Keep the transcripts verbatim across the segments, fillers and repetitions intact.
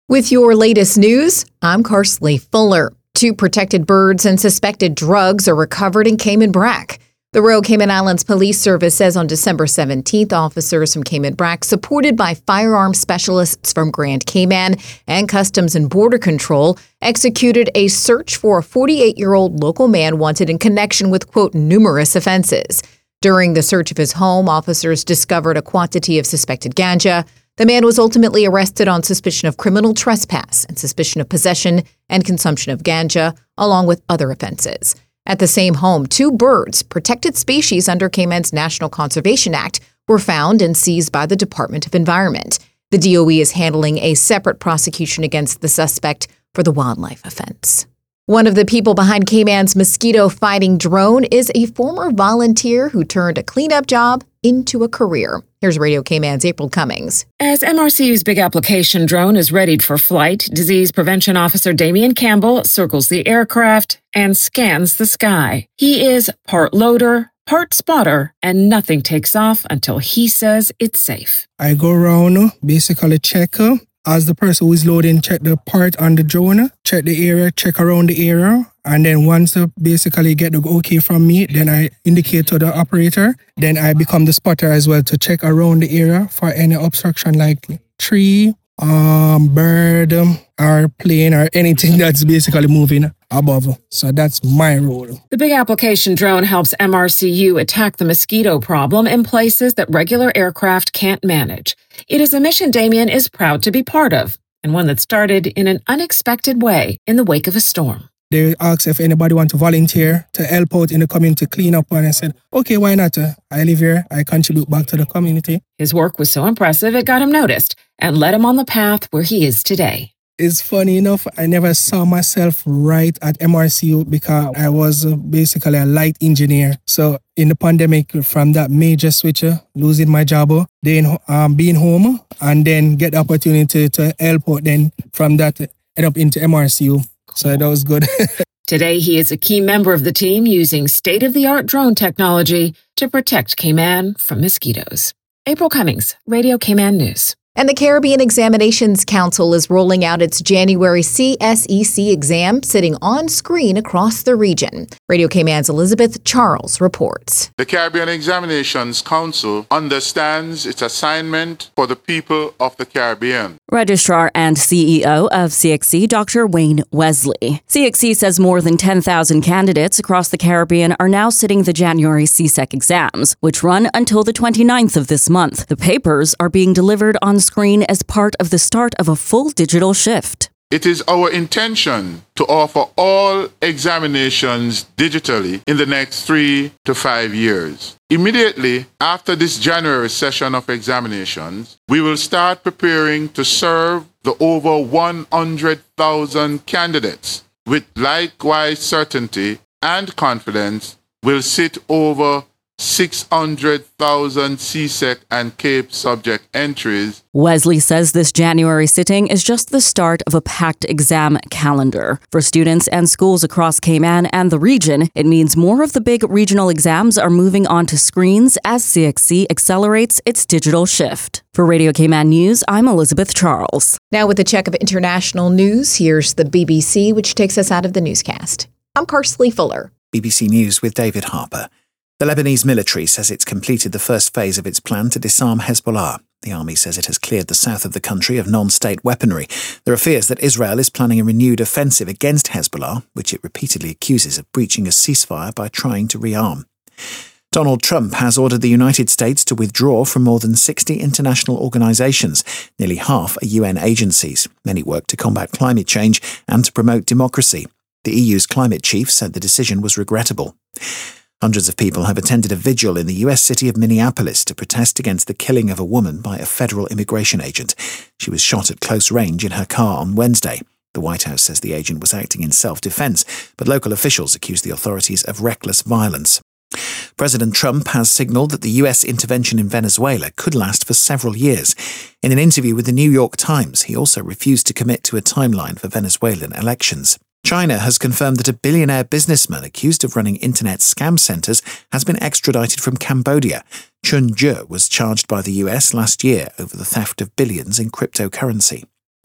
With your latest news, I'm Carsley Fuller. Two protected birds and suspected drugs are recovered in Cayman Brac. The Royal Cayman Islands Police Service says on December seventeenth, officers from Cayman Brac, supported by firearms specialists from Grand Cayman and Customs and Border Control, executed a search for a forty-eight-year-old local man wanted in connection with, quote, numerous offenses. During the search of his home, officers discovered a quantity of suspected ganja. The man was ultimately arrested on suspicion of criminal trespass and suspicion of possession and consumption of ganja, along with other offenses. At the same home, two birds, protected species under Cayman's National Conservation Act, were found and seized by the Department of Environment. The D O E is handling a separate prosecution against the suspect for the wildlife offense. One of the people behind Cayman's mosquito-fighting drone is a former volunteer who turned a cleanup job into a career. Here's Radio Cayman's April Cummings. As M R C U's big application drone is readied for flight, Disease Prevention Officer Damian Campbell circles the aircraft and scans the sky. He is part loader, part spotter, and nothing takes off until he says it's safe. I go around, basically check uh, as the person who is loading, check the part on the drone, check the area, check around the area. And then once I basically get the okay from me, then I indicate to the operator. Then I become the spotter as well to check around the area for any obstruction like tree, um, bird, or plane, or anything that's basically moving above. So that's my role. The big application drone helps M R C U attack the mosquito problem in places that regular aircraft can't manage. It is a mission Damian is proud to be part of, and one that started in an unexpected way in the wake of a storm. They asked if anybody want to volunteer to help out in the community clean up, and I said, okay, why not? I live here. I contribute back to the community. His work was so impressive, it got him noticed and led him on the path where he is today. It's funny enough, I never saw myself right at M R C U because I was basically a light engineer. So in the pandemic, from that major switcher, losing my job, then um, being home, and then get the opportunity to help out, then from that, end up into M R C U. So that was good. Today, he is a key member of the team using state-of-the-art drone technology to protect Cayman from mosquitoes. April Cummings, Radio Cayman News. And the Caribbean Examinations Council is rolling out its January C S E C exam, sitting on screen across the region. Radio Cayman's Elizabeth Charles reports. The Caribbean Examinations Council understands its assignment for the people of the Caribbean. Registrar and C E O of C X C, Doctor Wayne Wesley. C X C says more than ten thousand candidates across the Caribbean are now sitting the January C S E C exams, which run until the twenty-ninth of this month. The papers are being delivered on screen as part of the start of a full digital shift. It is our intention to offer all examinations digitally in the next three to five years. Immediately after this January session of examinations, we will start preparing to serve the over one hundred thousand candidates with likewise certainty and confidence will sit over six hundred thousand C S E C and CAPE subject entries. Wesley says this January sitting is just the start of a packed exam calendar. For students and schools across Cayman and the region, it means more of the big regional exams are moving onto screens as C X C accelerates its digital shift. For Radio Cayman News, I'm Elizabeth Charles. Now with a check of international news, here's the B B C, which takes us out of the newscast. I'm Carsley Fuller. B B C News with David Harper. The Lebanese military says it's completed the first phase of its plan to disarm Hezbollah. The army says it has cleared the south of the country of non-state weaponry. There are fears that Israel is planning a renewed offensive against Hezbollah, which it repeatedly accuses of breaching a ceasefire by trying to rearm. Donald Trump has ordered the United States to withdraw from more than sixty international organisations. Nearly half are U N agencies. Many work to combat climate change and to promote democracy. The E U's climate chief said the decision was regrettable. Hundreds of people have attended a vigil in the U S city of Minneapolis to protest against the killing of a woman by a federal immigration agent. She was shot at close range in her car on Wednesday. The White House says the agent was acting in self-defense, but local officials accuse the authorities of reckless violence. President Trump has signaled that the U S intervention in Venezuela could last for several years. In an interview with the New York Times, he also refused to commit to a timeline for Venezuelan elections. China has confirmed that a billionaire businessman accused of running internet scam centres has been extradited from Cambodia. Chun Zhe was charged by the U S last year over the theft of billions in cryptocurrency.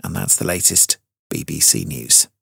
And that's the latest B B C News.